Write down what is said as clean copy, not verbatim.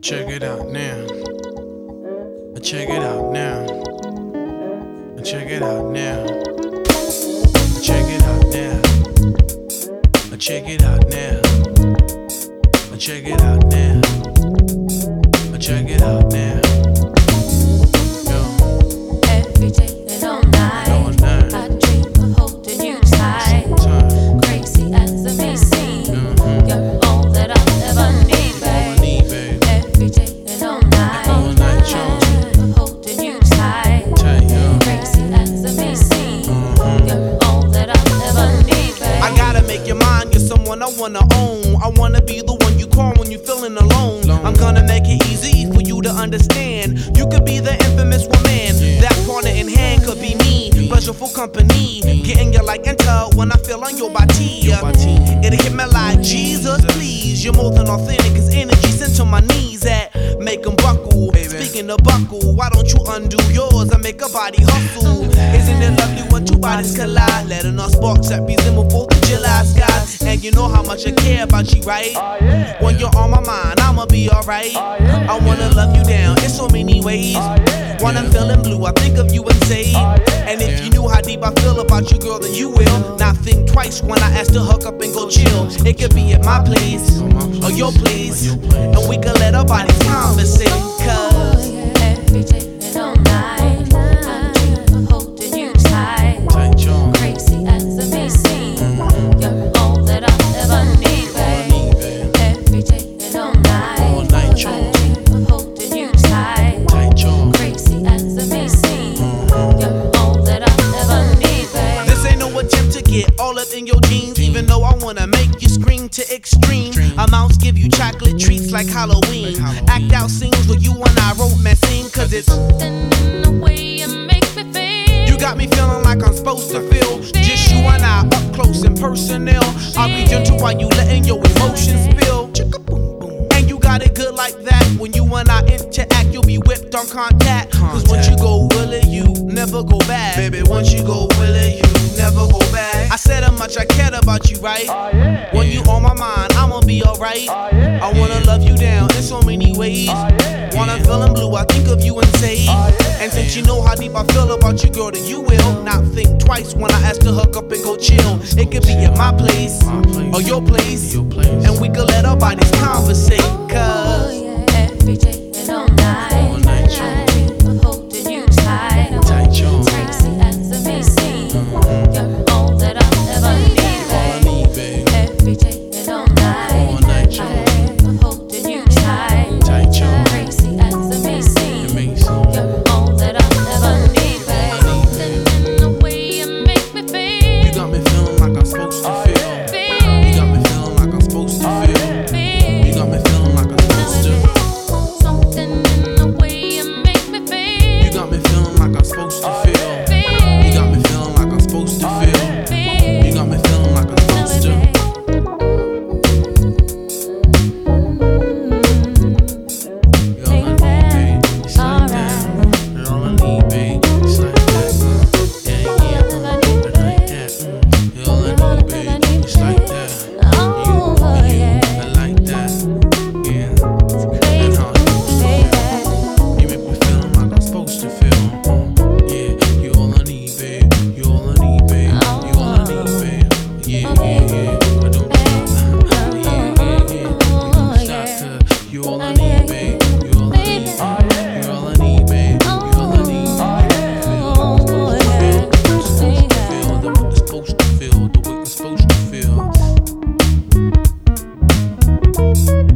Check it out now. Check it out now. Check it out now. Check it out now. Check it out now. Check it out now. Check it out now. Every day and all night, I dream of holding you tight. Crazy as it may seem, you're all that I'll ever need, babe. Every day and all night, I dream of holding you tight. Crazy as it may seem, you're all that I'll ever need, babe. I gotta make you mine, you're someone I wanna own. I wanna be the one you call when you're feeling alone. I'm gonna make it easy for you to understand. You could be the infamous woman. That partner in hand could be me. Pleasureful company. Getting you like enter when I feel on your body. It'll hit me like Jesus, please. You're more than authentic, cause energy sent to my knees that make them buckle. Speaking of buckle, why don't you undo yours and make a body hustle? Isn't it lovely when two bodies collide? Letting us sparks that resemble 4th of July skies. And you know how much I care about you, right? When you're on my mind, I'ma be alright. I wanna love you down in so many ways. When I'm feeling blue, I think of you and say, and if you knew how deep I feel about you, girl, then you will not think twice when I ask to hook up and go chill. It could be at my place or your place, and we could let our bodies conversate. Cause every day and all night, I dream of holding you tight. Crazy as it may seem, you're all that I'll ever need, babe. Every day and all night, I dream of holding you tight. Crazy as it may seem, you're all that I'll ever need, babe. this ain't no attempt to get all up in your jeans, even though I wanna make you scream to extreme amounts, give you chocolate treats like Halloween. Act out scenes where you and I romancing, cause it's Something in the way you make me feel. you got me feeling like I'm supposed to feel. Just you and I up close and personal. I'll be gentle while you letting your emotions spill. And you got it good like that. When you and I interact, you'll be whipped on contact. Cause once you go willing, you never go back. Baby, once you go willing, you never go back. I said how much I cared about you, right? When you on my mind, I'ma be alright. I wanna love you down in so many ways. When I'm feeling blue, I think of you and say, and since you know how deep I feel about you, girl, then you will not think twice when I ask to hook up and go chill. It could be at my place or your place, and we could let our bodies conversate. Cause Every day and all night, I dream of holding you tight. Crazy as it may seem, you're all that I'll ever need, babe. Every day and all night, I dream of holding you tight. Crazy as it may seem, you're all that I'll ever need, babe. Something in the way you make me feel. You got me feeling like I'm supposed to feel. You got me feeling like I'm supposed to feel. You got me feeling like I'm supposed to. Something in the way you make me feel. You got me feeling like I'm supposed to feel. You got me feeling like I'm supposed to feel. You got me feeling like I'm supposed to. You're all I need, babe. It's like that. You're all I need, babe. It's like that. Yeah, yeah. Like that. You're all I need, babe. It's like that. I like that. Yeah. And how it's supposed to feel. You make me feel like I'm supposed to feel. Yeah. You all I need, babe. You all I need, babe. You all I need, babe. Yeah, yeah, yeah. I don't stop. Yeah, yeah, yeah. You don't stop, 'cause you all I need, babe. You all I need, babe. You all I need, babe. You all I need. Feel the way you're supposed to feel, the way you're supposed to feel.